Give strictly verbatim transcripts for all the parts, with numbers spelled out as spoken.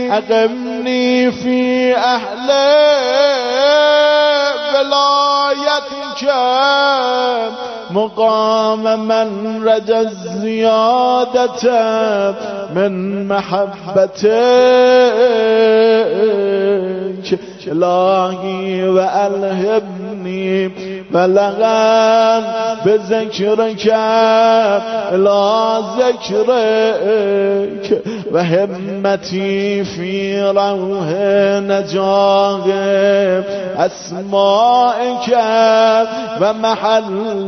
أقمني في أهل ولايتك مقام من رجا الزيادة من محبتك إلهي وألهمني بلغا بذكرك إلى ذكرك وهمتي في روح نجاه أسمائك ومحل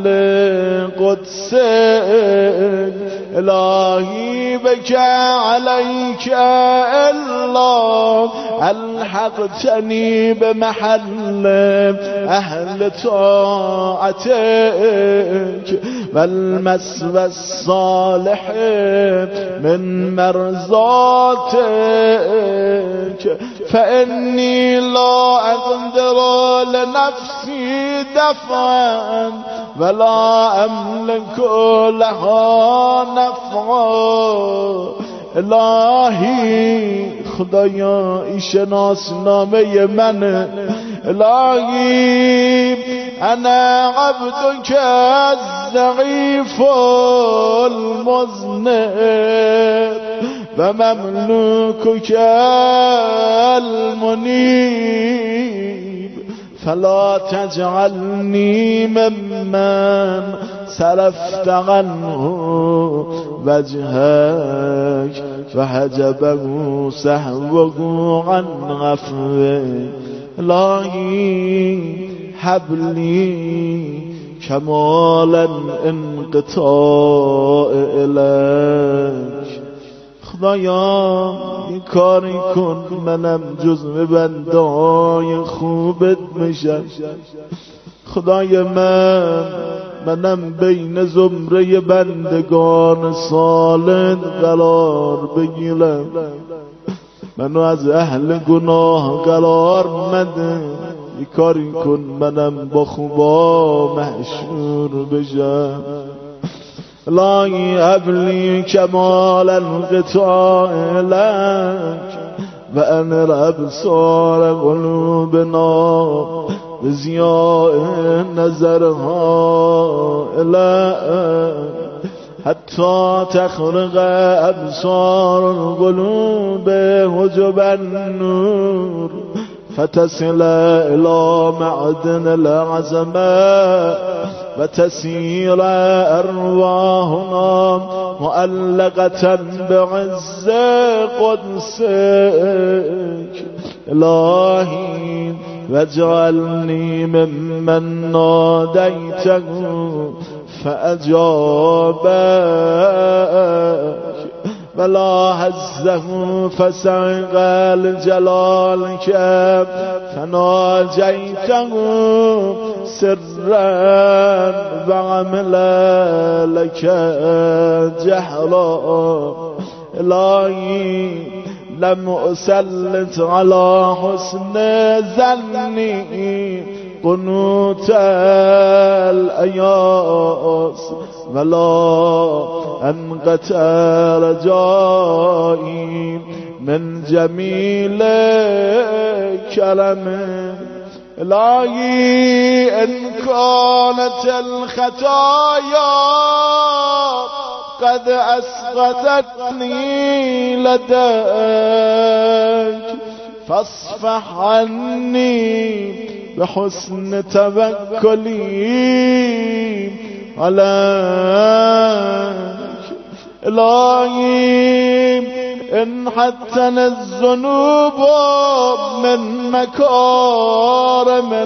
قدسك إلهي بك عليك الله ألحقتني بمحل أهل طاعتك والمسوى الصالح من مرضاتك فإني لا أقدر لنفسي دفعا ولا أملك لها نفعا الهی خدایا این شناسنامه من الهی انا عبدك الضعيف المذنب ومملوكك المنيب فلا تجعلني ممن صرفت عنه وجهك فحجبه سهوه عن عفوك الهي هب لي كمال انقطاع إليك خدایا این کاری کن منم جزو بنده‌های خوبت میشم خدای من منم بین زمره بندگان صالح قرار بگیرم منو از اهل گناه قرار مده یک کاری کن منم با خوبا محشور بشم الهی هب لی کمال انقطاع لک و انر ابصار قلوبنا بضیاء نظرها الیک حتی تخرق ابصار القلوب حجب النور فتصل الى معدن العظمه وتسير أرواحنا مؤلقة بعز قدسك إلهي واجعلني ممن ناديته فأجابك ولا هزه فسعق لجلالك فناجيته سرا وعمل لك جهرا إلهي لم أسلط على حسن ظني قنوت الأياس ولا أنقطع رجائي من جميل كرمك إلهي إن كانت الخطايا قد أسقطتني لديك فاصفح عني بحسن توكلي عليك إلهي إن حتى الذنوب من مكارم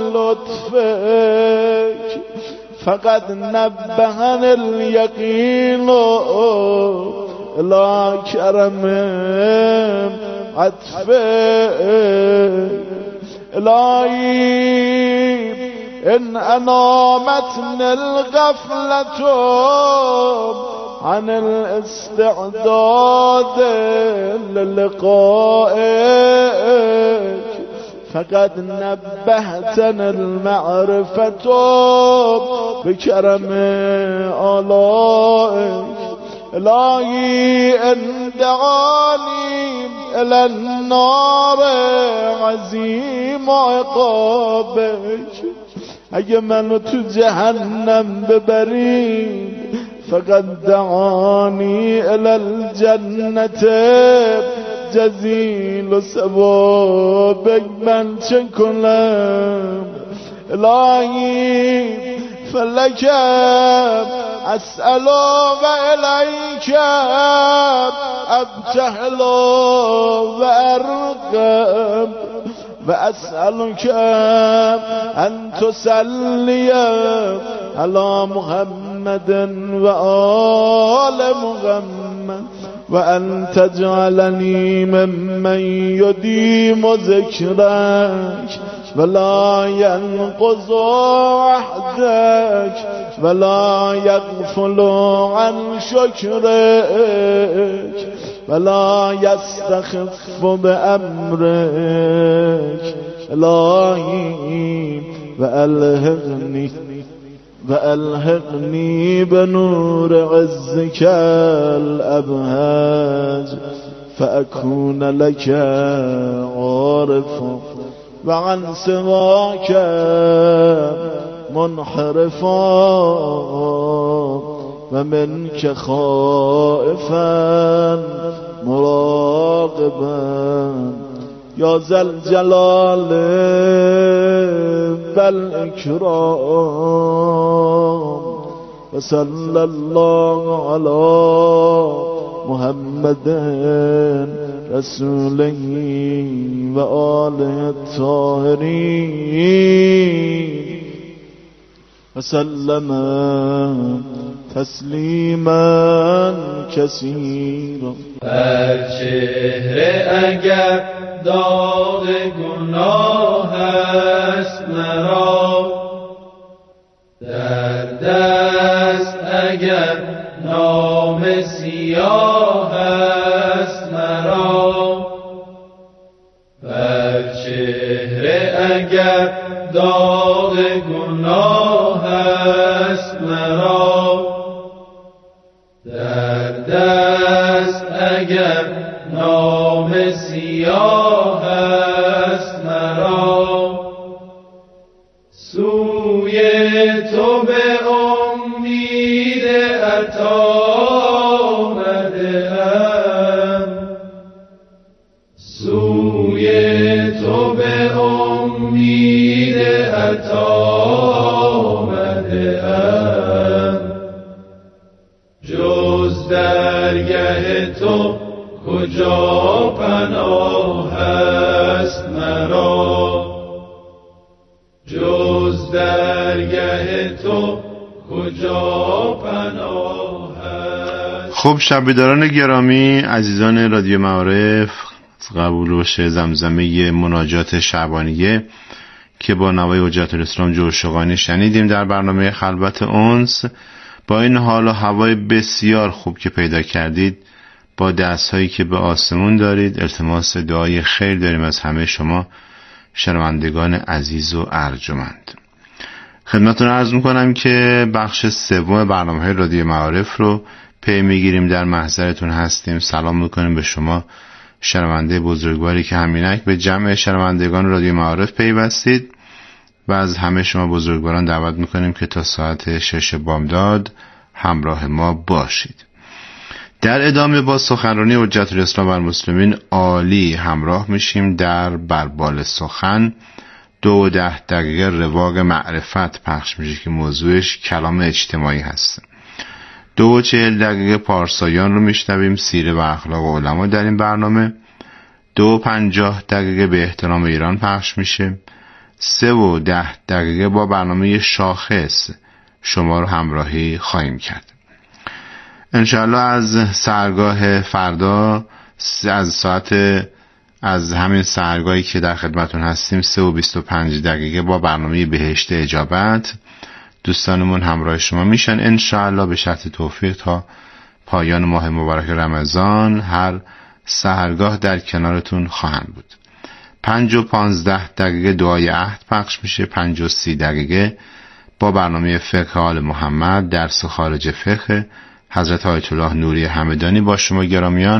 لطفك فقد نبهني اليقين إلى كرم عطفك إلهي إن أنامتني الغفلة عن الاستعداد للقائك فقد نبهتنا المعرفة بكرم آلائك إلهي إن دعاني الى النار عظیم عقابش. اگه منو تو جهنم ببرید فقط دعانی الى الجنت جزیل و ثوابک، من چه کنم؟ الهی فلکم اسأل و الیکم ابتهل و ارقم و اسألک ان تسلی علی محمد و آل محمد و ان تجعلنی ممن یدیم ذکرک ولا ينقض عهدك ولا يغفل عن شكرك ولا يستخف بأمرك. إلهي وألهقني وألهقني بنور عزك الأبهاج فأكون لك عارفا وعن سواك منحرفا ومنك خائفا مراقبا يا ذا الجلال والإكرام. وصلى الله على محمد رسوله وآله الطاهرين وسلم تسلیما کثیرا. بر چهره اگر داغ گناه است مرا، در دست اگر نام سیاه است مرا، بر چهره اگر داغ گناه است مرا، در دست اگر نام سیاه است مرا، سوی تو به امید عطا آمده‌ام، سوی تو به امید عطا آمده‌ام، جز درگه تو کجا پناه است مرا، جز درگه تو کجا پناه است. خب شبیداران گرامی، عزیزان رادیو معارف، قبول باشه زمزمه مناجات شعبانیه که با نوای حجت الاسلام جوشقانی شنیدیم در برنامه خلوت انس. با این حال و هوای بسیار خوب که پیدا کردید، با دست‌هایی که به آسمون دارید، التماس دعای خیر داریم از همه شما شنوندگان عزیز و ارجمند. خدمتتون عرض میکنم که بخش سوم برنامه رادیو معارف رو پی میگیریم، در محضرتون هستیم. سلام میکنیم به شما شنونده بزرگواری که همینک به جمع شنوندگان رادیو معارف پیوستید و از همه شما بزرگواران دعوت میکنیم که تا ساعت شش بامداد همراه ما باشید. در ادامه با سخنرانی حجت الاسلام و المسلمین عالی همراه میشیم. در بربال سخن دو و ده دقیقه رواق معرفت پخش میشه که موضوعش کلام اجتماعی هست. دو و چهل دقیقه پارسایان رو میشنویم، سیره و اخلاق علما در این برنامه. دو و پنجاه دقیقه به احترام ایران پخش میشه. سه و ده دقیقه با برنامه شاخص شما رو همراهی خواهیم کرد. انشاءالله از سحرگاه فردا از ساعت از همین سحرگاهی که در خدمتون هستیم سه و بیست و پنج دقیقه با برنامه بهشت اجابت دوستانمون همراه شما میشن انشاءالله به شرط توفیق تا پایان ماه مبارک رمضان هر سحرگاه در کنارتون خواهند بود. پنج و پانزده دقیقه دعای عهد پخش میشه. پنج و سی دقیقه با برنامه فقه آل محمد، درس خارج فقه حضرت آیت الله نوری همدانی با شما گرامیان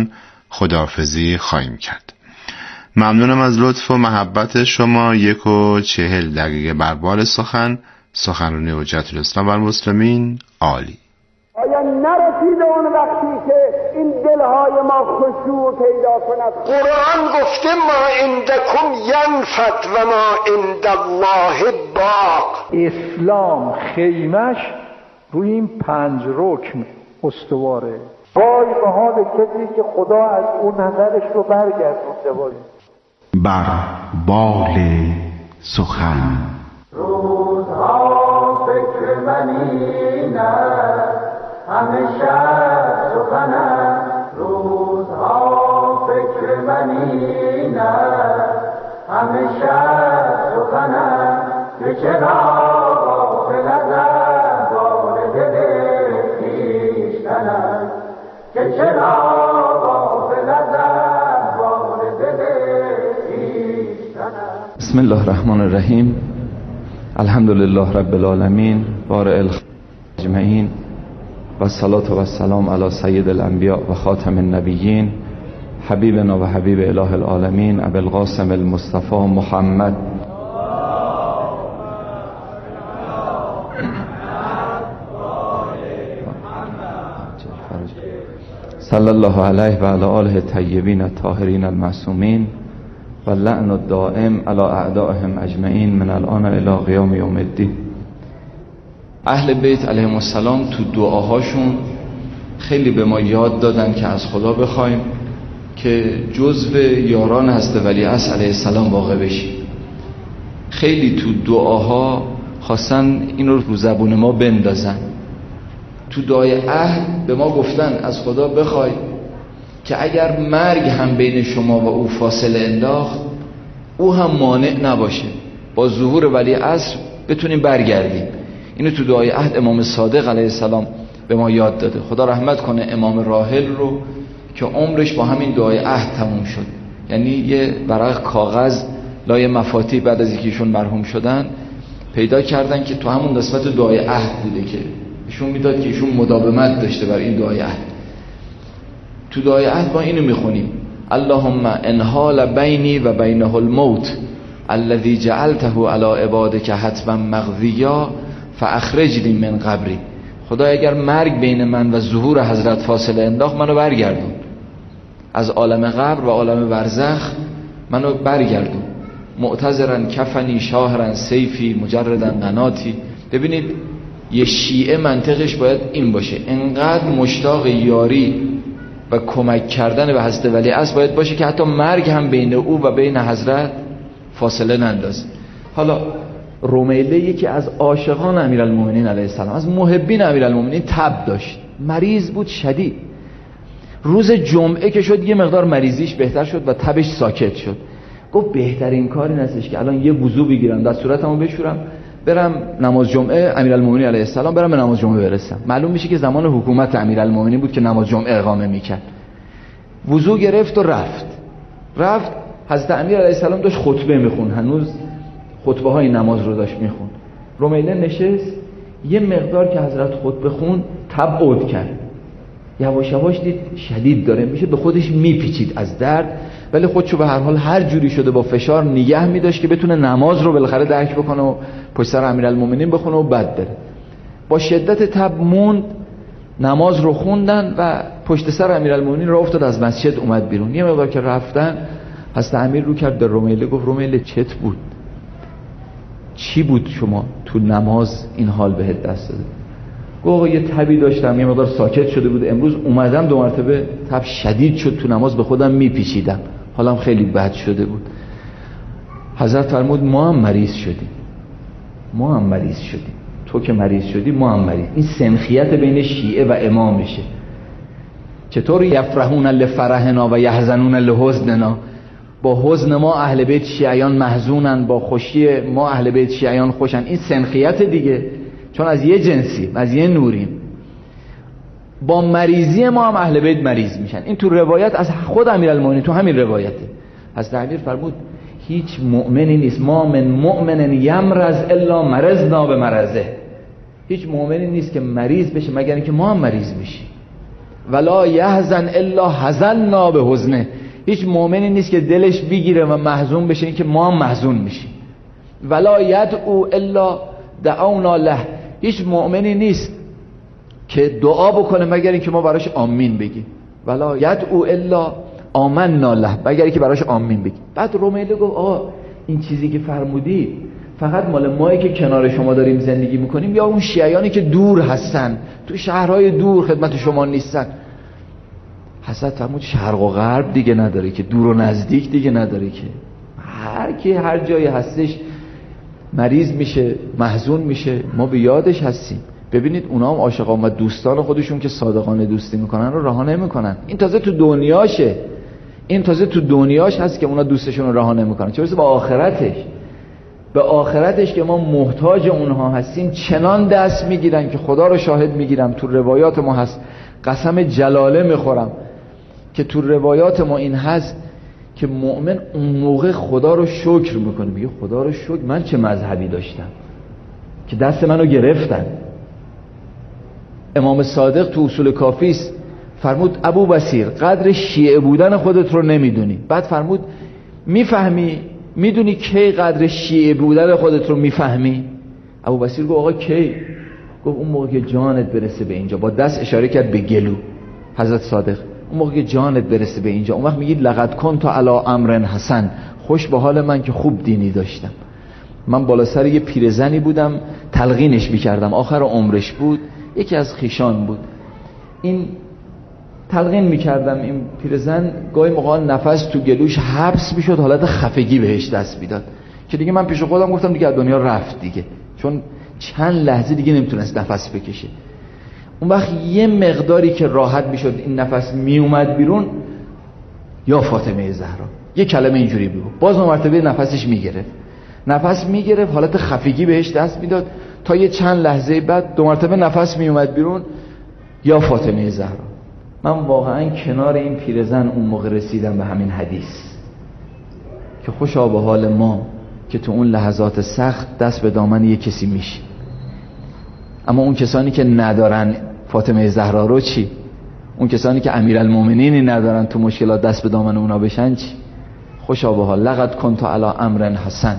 خداحافظی خواهیم کرد. ممنونم از لطف و محبت شما. یک و چهل دقیقه بر بال سخن، سخنرانی حجت الاسلام و المسلمین. عالی. آیا نرسیده اون وقتی که این دلهای ما خشوع پیدا کند؟ قرآن گفته ما عندکم ینفد و ما عند الله باق. اسلام خیمش روی این پنج رکن استواره. وای به حال کسی که خدا از اون نظرش رو برگردونده. وای بر بال سخن. روزها فکر منی نه همیشه سخنم، روزها فکر منی نه همیشه سخنم، که چرا غافل ازم بار دل خویشتنم، که چرا غافل ازم بار دل خویشتنم. بسم الله الرحمن الرحیم. الحمدلله رب العالمین بارئ الخلق اجمعین و الصلاة و السلام علی سید الانبیاء و خاتم النبیین حبیبنا و حبیب اله العالمین ابی القاسم المصطفى محمد صلی الله علیه و علی آله الطیبین الطاهرین المعصومین و لعن الدائم علی اعدائهم اجمعین من الان الی قیام یوم الدین. اهل بیت علیهم السلام تو دعاهاشون خیلی به ما یاد دادن که از خدا بخوایم که جزو یاران حضرت ولیعصر علیه السلام واقع بشیم. خیلی تو دعاها خواستن این رو رو زبون ما بندازن. تو دعای عهد به ما گفتن از خدا بخوای که اگر مرگ هم بین شما و او فاصله انداخت، او هم مانع نباشه، با ظهور ولیعصر بتونیم برگردیم. اینو تو دعای عهد امام صادق علیه السلام به ما یاد داده. خدا رحمت کنه امام راحل رو که عمرش با همین دعای عهد تموم شد. یعنی یه ورق کاغذ لای مفاتیح بعد از اینکه ایشون مرحوم شدن پیدا کردن که تو همون قسمت دعای عهد بوده که ایشون میداد که ایشون مداومت داشته بر این دعای عهد. تو دعای عهد ما اینو میخونیم: اللهم انحال بینی و بینه الموت الذي جعلته علی عبادک حتما مقضیا فاخرجنی من قبری. خدا اگر مرگ بین من و ظهور حضرت فاصله انداخت، منو برگردون از عالم قبر و عالم برزخ، منو برگردون. معتذرن کفنی شاهرن سیفی مجردن قناتی. ببینید یه شیعه منطقش باید این باشه، انقدر مشتاق یاری و کمک کردن به حضرت ولیعصر باید باشه که حتی مرگ هم بین او و بین حضرت فاصله نندازه. حالا رومیله یکی از عاشقان امیرالمومنین علیه السلام، از محبین امیرالمومنین، تب داشت، مریض بود شدید. روز جمعه که شد یه مقدار مریضیش بهتر شد و تبش ساکت شد. گفت بهترین کاری نستش که الان یه وضو بگیرم، در صورتمو بشورم، برم نماز جمعه امیرالمومنین علیه السلام، برم به نماز جمعه برسم. معلوم میشه که زمان حکومت امیرالمومنین بود که نماز جمعه اقامه میکرد. وضو گرفت و رفت رفت حضرت امیر علیه السلام داشت خطبه میخون، هنوز خطبه های نماز رو داشت میخون. رومیله نشست، یه مقدار که حضرت خطبه خون تب عود کرد، یواش یواش دید شدید داره میشه، به خودش میپیچید از درد، ولی خودشو به هر حال هر جوری شده با فشار نگه میداشت که بتونه نماز رو بالاخره درک بکنه و پشت سر امیرالمومنین بخونه و بعد بره. با شدت تب موند، نماز رو خوندن و پشت سر امیرالمومنین راه افتاد، از مسجد اومد بیرون. یه مقدار که رفتن، حضرت امیر رو کرد به رومیله، گفت رومیله چت بود؟ چی بود شما تو نماز این حال بهت دست داده؟ گفت یه تبی داشتم، یه مقدار ساکت شده بود، امروز اومدم دو مرتبه تب شدید شد، تو نماز به خودم میپیچیدم، حالم خیلی بد شده بود. حضرت فرمود ما هم مریض شدیم، ما هم مریض شدیم، تو که مریض شدی ما هم مریض. این سنخیت بین شیعه و امامشه. چطور یفرحون لفرحنا و یحزنون لحزننا؟ با حزن ما اهل بیت شیعیان محزونن، با خوشی ما اهل بیت شیعیان خوشن. این سنخیت دیگه، چون از یه جنسیم، از یه نوریم. با مریضی ما هم اهل بیت مریض میشن. این تو روایت از خود امیرالمومنین، تو همین روایته. حضرت امیر فرمود هیچ مؤمنی نیست، ما من مؤمن یمرض الا مرضنا به مرضه. هیچ مؤمنی نیست که مریض بشه مگر اینکه ما هم مریض بشیم. ولا یحزن الا حزننا به حزنه. هیچ مؤمنی نیست که دلش بگیره و محزون بشه، این که ما هم محزون میشیم. ولا یدعو الا دعونا له. هیچ مؤمنی نیست که دعا بکنه مگر اینکه ما براش آمین بگیم. ولا یدعو الا آمنا له، مگر اینکه براش آمین بگیم. بعد رومیله گفت آقا این چیزی که فرمودی فقط مال مایی که کنار شما داریم زندگی میکنیم یا اون شیعیانی که دور هستن، تو شهرهای دور خدمت شما نیستن؟ حضرت فرمود شرق و غرب دیگه نداره که، دور و نزدیک دیگه نداره که، هر کی هر جایی هستش مریض میشه، محزون میشه، ما به یادش هستیم. ببینید اونا هم عاشقان و دوستان خودشون که صادقانه دوستی میکنن رو رها نمیکنن. این تازه تو دنیاشه، این تازه تو دنیاش هست که اونا دوستشون رو رها نمیکنن، چه برسه به آخرتش. به آخرتش که ما محتاج اونها هستیم چنان دست میگیرن که خدا رو شاهد میگیرم، تو روایات ما هست، قسم جلاله میخورم که تو روایات ما این هست که مؤمن اون موقع خدا رو شکر میکنه، میگه خدا رو شکر من چه مذهبی داشتم که دست منو گرفتن. امام صادق تو اصول کافیست فرمود ابو بصیر قدر شیعه بودن خودت رو نمیدونی. بعد فرمود میفهمی، میدونی کی قدر شیعه بودن خودت رو میفهمی؟ ابو بصیر گفت آقا کی؟ گفت اون موقع که جانت برسه به اینجا. با دست اشاره کرد به گلو حضرت صادق. اون موقع که جانت برسه به اینجا، اون وقت میگید لقد کنت علی امر حسن، خوش به حال من که خوب دینی داشتم. من بالا سر یه پیرزنی بودم تلقینش میکردم، آخر عمرش بود، یکی از خیشان بود، این تلقین میکردم. این پیرزن گاهی موقع نفس تو گلوش حبس میشد، حالت خفگی بهش دست میداد که دیگه من پیش خودم گفتم دیگه دنیا رفت دیگه، چون چند لحظه دیگه نمیتونست نفس بکشه. اون وقت یه مقداری که راحت میشد این نفس میومد بیرون، یا فاطمه زهرا یه کلمه اینجوری بگو، باز اون مرتبه نفسش میگرفت، نفس میگرفت، حالت خفگی بهش دست میداد، تا یه چند لحظه بعد دو مرتبه نفس میومد بیرون، یا فاطمه زهرا. من واقعا کنار این پیرزن اون موقع رسیدم به همین حدیث که خوشا به حال ما که تو اون لحظات سخت دست به دامن یه کسی میشه. اما اون کسانی که ندارن فاطمه زهرا رو چی؟ اون کسانی که امیرالمومنینی ندارن تو مشکلات دست به دامن اونا بشن چی؟ خوشا به حال لقد کنت علی امر حسن.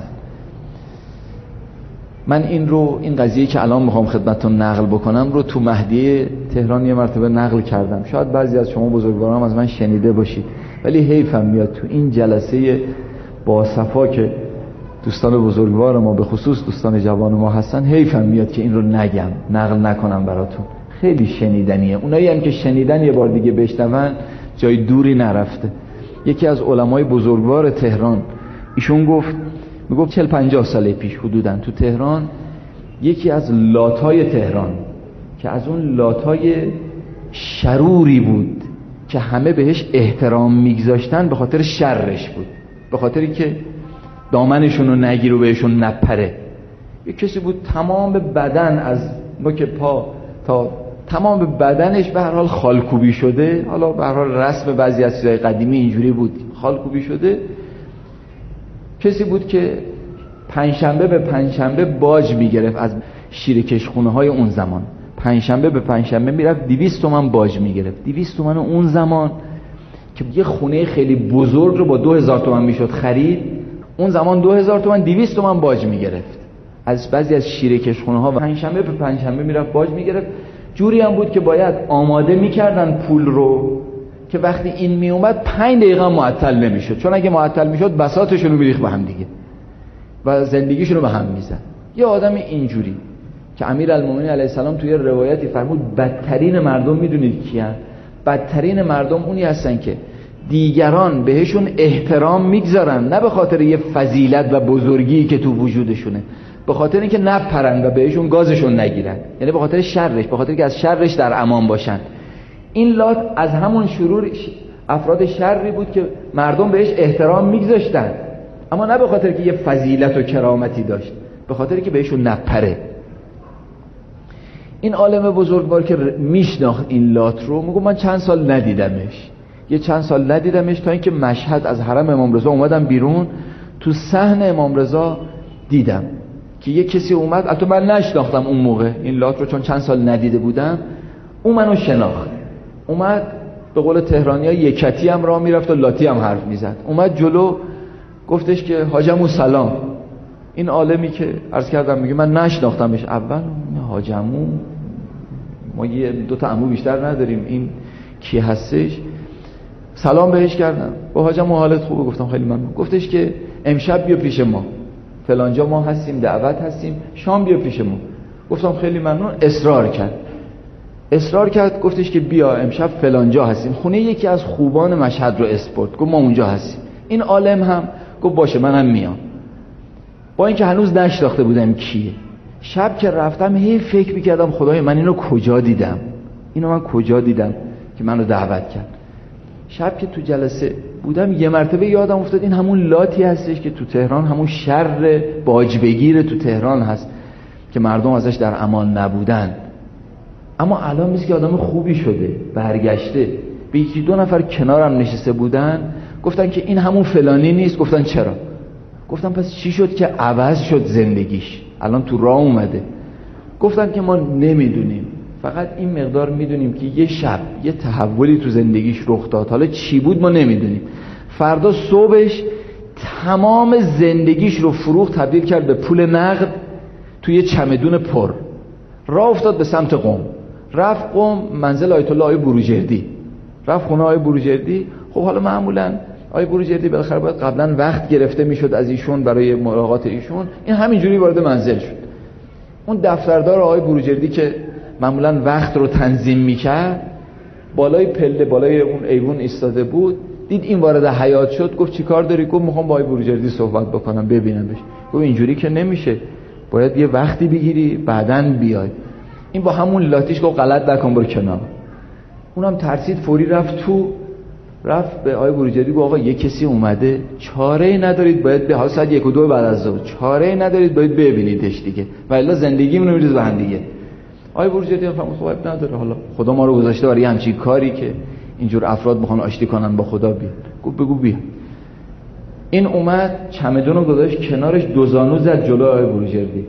من این رو، این قضیه که الان میخوام خدمتتون نقل بکنم رو تو مهدیه تهران یه مرتبه نقل کردم. شاید بعضی از شما بزرگواران از من شنیده باشید، ولی حیفم میاد تو این جلسه با صفا که دوستان بزرگوار ما به خصوص دوستان جوان ما هستن، حیفم میاد که این رو نگم، نقل نکنم براتون. خیلی شنیدنیه، اونایی هم که شنیدن یه بار دیگه بشنون جای دوری نرفته. یکی از علمای بزرگوار تهران ایشون گفت، میگفت چهل پنجاه سال پیش حدوداً تو تهران یکی از لاتای تهران که از اون لاتای شروری بود که همه بهش احترام میگذاشتن به خاطر شرش بود، به خاطری که دامنشون رو نگیر و بهشون نپره. یک کسی بود تمام بدن از نوک پا تا تمام بدنش به هر حال خالکوبی شده، حالا به هر حال رسم بعضی از چیزای قدیمی اینجوری بود، خالکوبی شده. کسی بود که پنجشنبه به پنجشنبه باج میگرفت از شیرکشخونه های اون زمان. پنجشنبه به پنجشنبه میرفت دویست تومن باج میگرفت. دویست تومن اون زمان که یه خونه خیلی بزرگ رو با دو هزار تومن میشد خرید، اون زمان دو هزار تومن دویست تومن باج میگرفت از بعضی از شیرکشخونه ها. پنجشنبه به پنجشنبه میرفت باج میگرفت. جوری هم بود که باید آماده میکردن پول رو که وقتی این میومد پنج دقیقه معطل نمیشد، چون اگه معطل میشد بساطشون رو میریخت به هم دیگه و زندگیشون رو به هم میزد. یه آدم اینجوری که امیرالمومنین علیه السلام توی روایتی فرمود بدترین مردم میدونید کیان؟ بدترین مردم اونی هستن که دیگران بهشون احترام میگذارن، نه به خاطر یه فضیلت و بزرگی که تو وجودشونه، به خاطر اینکه نپرن و بهشون گازشون نگیرن، یعنی به خاطر شرش، به خاطر که از شرش در امان باشن. این لات از همون شرور افراد شری بود که مردم بهش احترام میگذاشتن، اما نه به خاطر که یه فضیلت و کرامتی داشت، به خاطر که بهشون نپره. این عالم بزرگوار که میشناخت این لات رو میگه من چند سال ندیدمش، یه چند سال ندیدمش تا اینکه مشهد از حرم امام رضا اومدم بیرون، تو صحن امام رضا دیدم که یه کسی اومد، البته من نشناختم اون موقع این لات رو چون چند سال ندیده بودم، اون منو شناخت. اومد به قول تهرانی ها یکتی هم راه میرفت و لاتی هم حرف میزد. اومد جلو گفتش که حاجمو سلام. این عالمی که عرض کردم میگه من نشناختمش اول، حاجمو ما یه دو تا عمو بیشتر نداریم، این کی هستش؟ سلام بهش کردم، با حاجمو حالت خوبه؟ گفتم خیلی ممنون. گفتش که امشب بیا پیش ما، فلانجا ما هستیم، دعوت هستیم، شام بیا پیش ما. گفتم خیلی ممنون. اصرار کرد اصرار کرد گفتش که بیا امشب فلانجا هستیم، خونه یکی از خوبان مشهد رو اسپورت. گفت ما اونجا هستیم. این عالم هم گفت باشه منم میام، با اینکه هنوز نشناخته بودم کیه. شب که رفتم هی فکر میکردم خدای من اینو کجا دیدم، اینو من کجا دیدم که منو دعوت کرد. شب که تو جلسه بودم یه مرتبه یادم افتاد این همون لاتی هستش که تو تهران، همون شر باج بگیر تو تهران هست که مردم ازش در امان نبودن. اما الان میشه که آدم خوبی شده، برگشته. به یکی دو نفر کنارم نشسته بودن گفتن که این همون فلانی نیست. گفتن چرا؟ گفتم پس چی شد که عوض شد زندگیش، الان تو راه اومده؟ گفتن که ما نمیدونیم، فقط این مقدار میدونیم که یه شب یه تحولی تو زندگیش رخ داد، حالا چی بود ما نمیدونیم. فردا صبحش تمام زندگیش رو فروخت، تبدیل کرد به پول نقد توی چمدون پر. راه افتاد به سمت قم، رفت قم منزل آیت الله آقای بروجردی، رفت خونه آقای بروجردی. خب حالا معمولا آقای بروجردی بالاخره باید قبلا وقت گرفته میشد از ایشون برای ملاقات ایشون، این همینجوری وارد منزل شد. اون دفتردار آقای بروجردی که معمولا وقت رو تنظیم میکرد بالای پله بالای اون ایوون ایستاده بود، دید این وارد حیاط شد. گفت چی کار داری؟ گفت میخوام با آقای بروجردی صحبت بکنم ببینمش. گفت اینجوری که نمیشه، باید یه وقتی بگیری بعدن بیای. این با همون لاتیش گفت غلط نکن برو کنار. اونم ترسید فوری رفت تو، رفت به آقای بروجردی گفت آقا یه کسی اومده، چاره‌ای ندارید باید به حال ساعت یک و دو بعد از ظهر، چاره‌ای ندارید باید ببینیدش دیگه، والا زندگیمون رو میریزه به هم دیگه. آقای بروجردی فهمید خب عیب نداره، حالا خدا ما رو گذاشته برای همچین کاری که اینجور افراد بخوان آشتی کنن با خدا. بیاد. گفت بگو بیا. این اومد چمدون رو گذاشت کنارش، دو زانو زد جلو آقای بروجردی.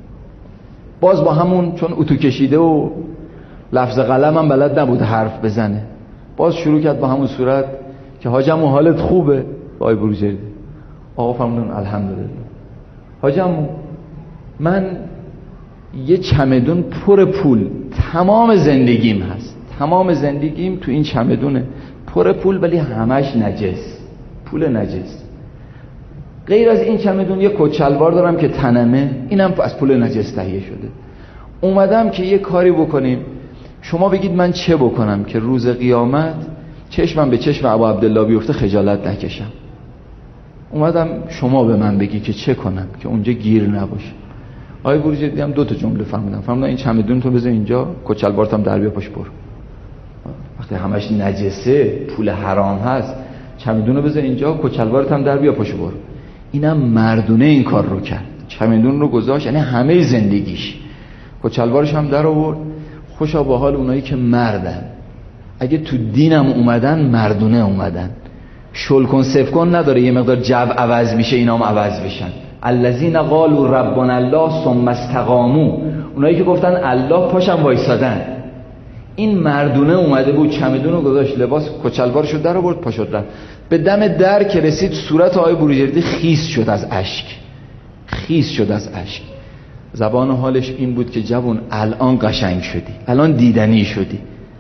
باز با همون چون اتو کشیده و لفظ قلم هم بلد نبود حرف بزنه، باز شروع کرد با همون صورت که حاجمو حالت خوبه؟ آقای بروجردی آقا فرمودن الحمدلله. حاجمو من یه چمدون پر پول، تمام زندگیم هست، تمام زندگیم تو این چمدونه پر پول، ولی همش نجس، پول نجس. غیر از این چمدون یه کچلوار دارم که تنمه، اینم از پول نجس تهیه شده. اومدم که یه کاری بکنیم، شما بگید من چه بکنم که روز قیامت چشمم به چشم ابا عبدالله بیفته خجالت نکشم. اومدم شما به من بگی که چه کنم که اونجا گیر نباشه. آقای بروجردی هم دو تا جمله فهمیدم. فهمیدم این چمدون تو بذار اینجا، کچلوارت هم در بیا پاش برو. وقتی همش نجسه، پول حرام هست، چمدون رو بذار اینجا، کچلوارت هم در بیا پاش برو. اینم مردونه این کار رو کرد، چمدون رو گذاشت، یعنی همه زندگیش. کچلوارش هم در آورد. خوشا با حال اونایی که مردن، اگه تو دینم اومدن مردونه اومدن، شلکن سفکن نداره، یه مقدار جو عوض میشه اینا هم عوض بشن. الذین قالوا ربنا الله ثم استقاموا، اونایی که گفتن الله پاشم وایسادن. این مردونه اومده بود، چمدون رو گذاشت، لباس کچلوارشو در آورد، پا شد رفت. به دم در که رسید صورت آقای بروجردی خیس شد از اشک، خیس شد از اشک. زبان حالش این بود که جوان الان قشنگ شدی، الان دیدنی شدی،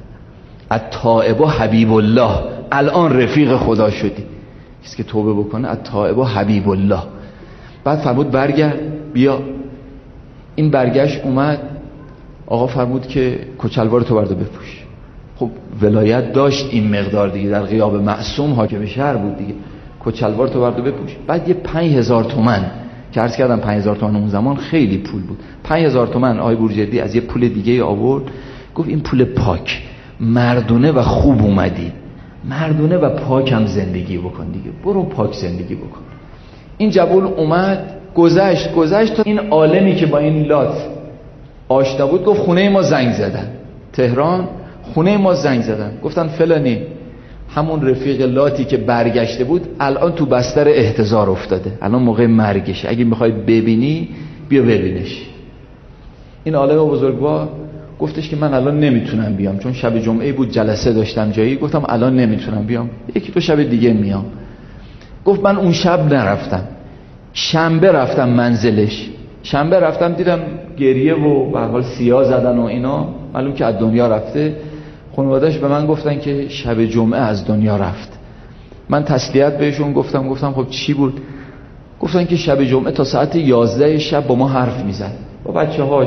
التائب حبیب الله، الان رفیق خدا شدی. کسی که توبه بکنه التائب حبیب الله. بعد فرمود برگرد بیا. این برگشت اومد، آقا فرمود که کچلوار تو برده بپوش. خب ولایت داشت این مقدار دیگه، در غیاب معصوم حاکم شهر بود دیگه، کچلوار تو برده بپوش. بعد یه پنج هزار تومن که عرض کردم پنج هزار تومن اون زمان خیلی پول بود، پنج هزار تومن آقای بروجردی از یه پول دیگه آورد، گفت این پول پاک، مردونه و خوب اومدی، مردونه و پاک هم زندگی بکن دیگه، برو پاک زندگی بکن. این جوان اومد، گذشت گذشت تا این عالمی که با این لات آشنا بود گفت خونه ما زنگ زدن، تهران خونه ما زنگ زدن، گفتن فلانی همون رفیق لاتی که برگشته بود الان تو بستر احتضار افتاده، الان موقع مرگشه، اگه میخوای ببینی بیا ببینش. این عالم بزرگوار گفتش که من الان نمیتونم بیام، چون شب جمعه بود جلسه داشتم جایی. گفتم الان نمیتونم بیام، یکی دو شب دیگه میام. گفت من اون شب نرفتم، شنبه رفتم منزلش. شنبه رفتم دیدم گریه و به هر حال سیاه زدن و اینا، معلوم که از دنیا رفته. خانواده‌اش به من گفتن که شب جمعه از دنیا رفت. من تسلیت بهشون گفتم گفتم خب چی بود؟ گفتن که شب جمعه تا ساعت یازده شب با ما حرف میزد، با بچه هاش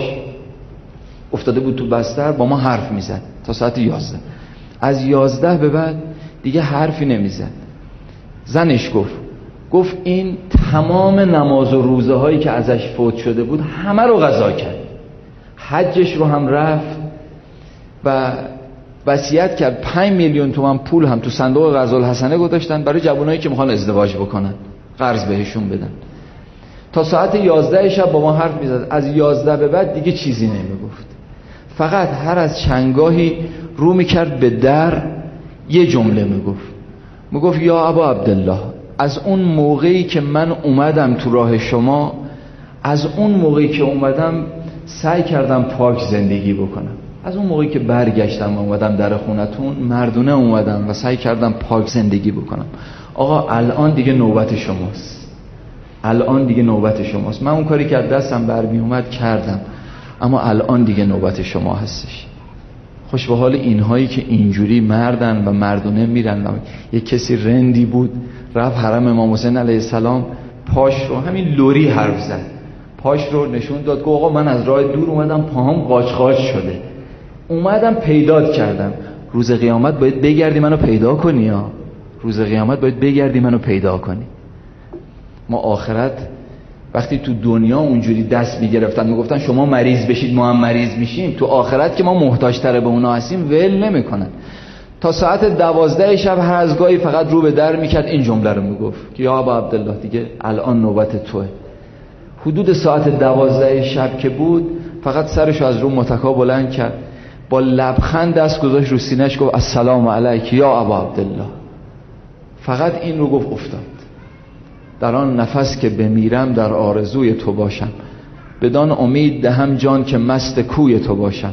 افتاده بود تو بستر با ما حرف میزد تا ساعت یازده. از یازده به بعد دیگه حرفی نمیزد. زنش گفت گفت این تمام نماز و روزه هایی که ازش فوت شده بود همه رو قضا کرد، حجش رو هم رفت و وصیت کرد پنج میلیون تومان پول هم تو صندوق قضاءالحسنه گذاشتن برای جوانایی که میخوان ازدواج بکنن، قرض بهشون بدن. تا ساعت یازده شب با ما حرف میزد. از یازده به بعد دیگه چیزی نمیگفت، فقط هر از چندگاهی رو میکرد به در، یه جمله میگفت میگفت یا ابا عبدالله، از اون موقعی که من اومدم تو راه شما، از اون موقعی که اومدم سعی کردم پاک زندگی بکنم، از اون موقعی که برگشتم اومدم در خونتون مردونه اومدم و سعی کردم پاک زندگی بکنم. آقا الان دیگه نوبت شماست، الان دیگه نوبت شماست. من اون کاری که دستم برمی اومد کردم، اما الان دیگه نوبت شما هستش. خوش به حال اینهایی که اینجوری مردن و مردونه میرن. و یک کسی رندی بود رفت حرم امام حسین علیه السلام، پاش رو همین لوری حرف زد، پاش رو نشون داد که آقا من از راه دور اومدم پاهم قاچ قاچ شده، اومدم پیدات کردم. روز قیامت باید بگردی منو پیدا کنی ها. روز قیامت باید بگردی منو پیدا کنی. ما آخرت وقتی تو دنیا اونجوری دست میگرفتن میگفتن شما مریض بشید ما هم مریض میشیم، تو آخرت که ما محتاج تر به اونا هستیم ول نمیکنن. تا ساعت دوازده شب هر از گاهی فقط رو به در میکرد این جمله رو میگفت که یا ابا عبدالله دیگه الان نوبت توه. حدود ساعت دوازده شب که بود فقط سرشو از رو متکا بلند کرد، با لبخند دست گذاشت رو سینه‌اش گفت السلام علیک یا ابا عبدالله. فقط این رو گفت افتاد. در آن نفس که بمیرم در آرزوی تو باشم، بدان امید دهم جان که مست کوی تو باشم.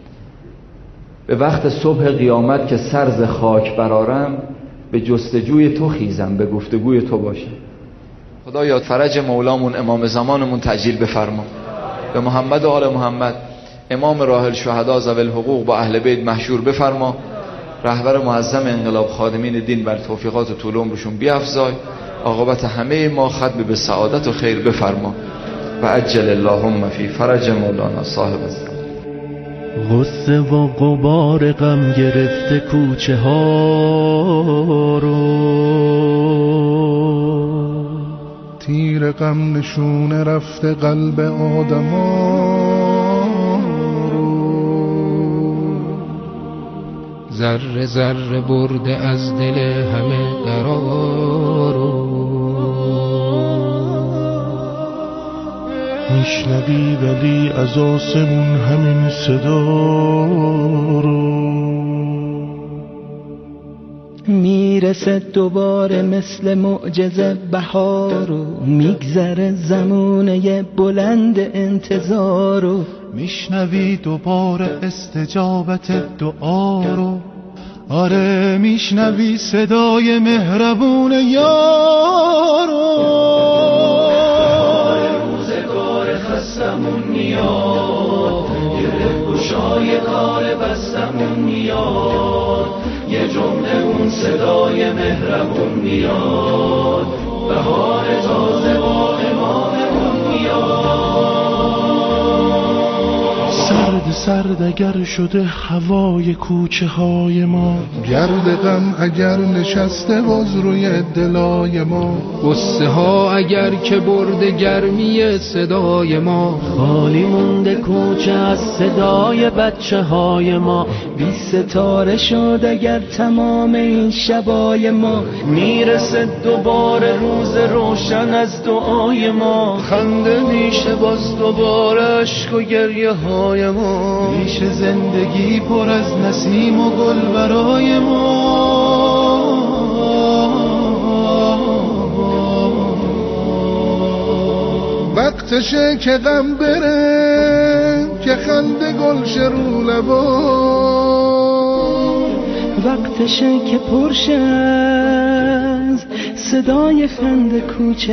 به وقت صبح قیامت که سر ز خاک برارم، به جستجوی تو خیزم به گفتگوی تو باشم. خدایا فرج مولامون امام زمانمون تعجیل بفرما. به محمد و آل محمد امام راحل شهدا ذوی الحقوق با اهل بیت محشور بفرما. رهبر معظم انقلاب خادمین دین بر توفیقات و طول عمرشون بیفزای. عاقبت همه ما ختم به سعادت و خیر بفرما. و عجل اللهم فی فرج مولانا صاحب الزمان. غصه و غبار غم گرفته کوچه ها رو، تیر غم نشونه رفته قلب آدم ها رو، ذره ذره برده از دل همه قرار رو. میشنوی ولی از آسمون همین صدا رو، میرسه دوباره مثل معجزه بهار و میگذره زمونه بلند انتظار و میشنوی دوباره استجابت دعا رو. آره میشنوی صدای مهربون یارو. روزگار خستمون میاد، گره گشای کار بستمون میاد، یه جمله اون صدای مهربون میاد، بهار تازه با اماممون میاد. سرد سرد اگر شده هوای کوچه های ما، گرد غم اگر نشسته باز روی دلای ما، قصه ها اگر که برده گرمی صدای ما، خالی مونده کوچه از صدای بچه های ما، بی ستاره شد اگر تمام این شبای ما، میرسه دوباره روز روشن از دعای ما، خنده میشه باز دوباره عشق و گریه های ما، میشه زندگی پر از نسیم و گل برای ما. وقتشه که غم بره که خنده گلش رو لبا وقتشه که پرشه از صدای خنده کوچه